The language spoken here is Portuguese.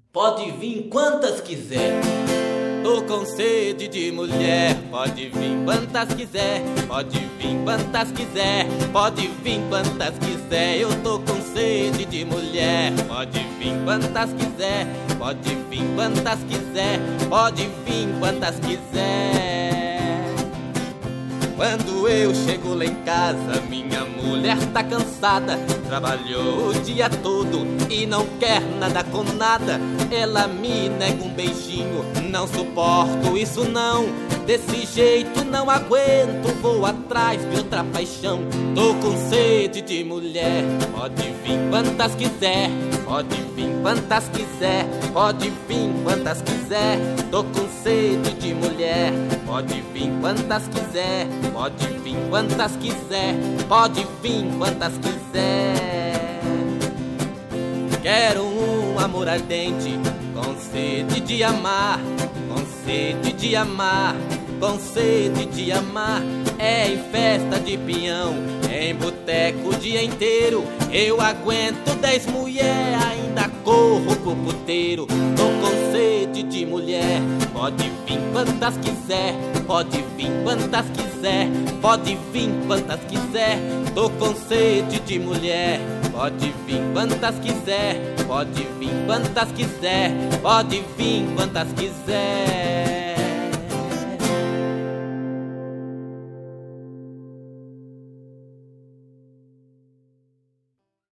Pode vir quantas quiser. Tô com sede de mulher. Pode vir quantas quiser. Pode vir quantas quiser. Pode vir quantas quiser. Eu tô com sede de mulher. Pode vir quantas quiser. Pode vir quantas quiser. Pode vir quantas quiser. Quando eu chego lá em casa, minha mulher tá cansada. Trabalhou o dia todo e não quer nada com nada. Ela me nega um beijinho, não suporto isso não. Desse jeito não aguento, vou atrás de outra paixão. Tô com sede de mulher, pode vir quantas quiser. Pode vir quantas quiser, pode vir quantas quiser. Tô com sede de mulher, pode vir quantas quiser. Pode vir quantas quiser, pode vir quantas quiser. Quero um amor ardente, com sede de amar, com sede de amar, com sede de amar. É em festa de pinhão, em boteco o dia inteiro. Eu aguento 10 mulher, ainda corro pro puteiro. Tô com sede de mulher, pode vir quantas quiser. Pode vir quantas quiser, pode vir quantas quiser. Tô com sede de mulher, pode vir quantas quiser. Pode vir quantas quiser, pode vir quantas quiser.